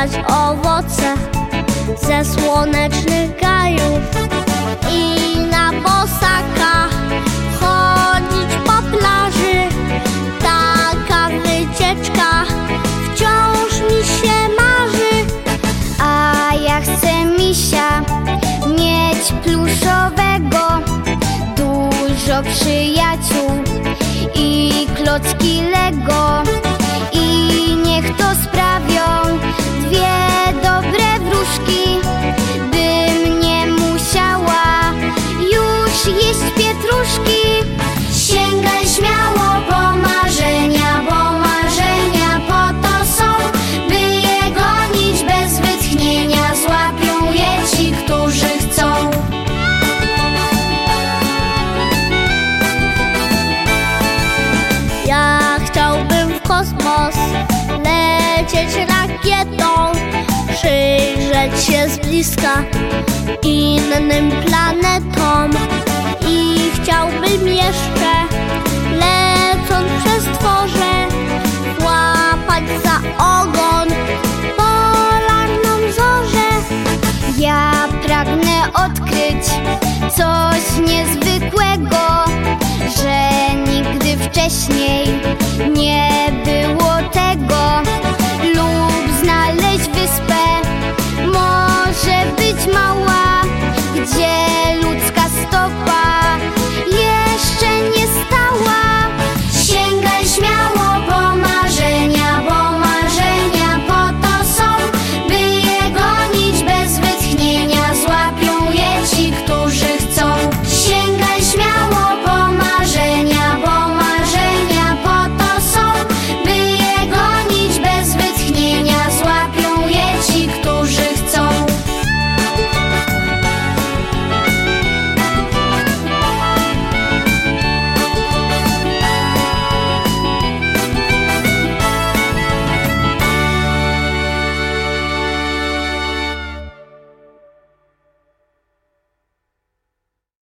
zbierać owoce ze słonecznych gajów i na bosaka chodzić po plaży. Taka wycieczka wciąż mi się marzy. A ja chcę misia mieć pluszowego, dużo przyjaciół i klocki Lego. I niech to sprawią dwie dobre wróżki, bym nie musiała już jeść pietruszki. Sięgaj śmiało po marzenia, bo marzenia po to są, by je gonić bez wytchnienia. Złapią je ci, którzy chcą. Ja chciałbym w kosmos lecieć rakietą, przyjrzeć się z bliska innym planetom. I chciałbym jeszcze, lecąc przez tworze, złapać za ogon polarną zorzę. Ja pragnę odkryć coś niezwykłego, że nigdy wcześniej nie było tego. Lub znaleźć wyspę, może być mała, gdzie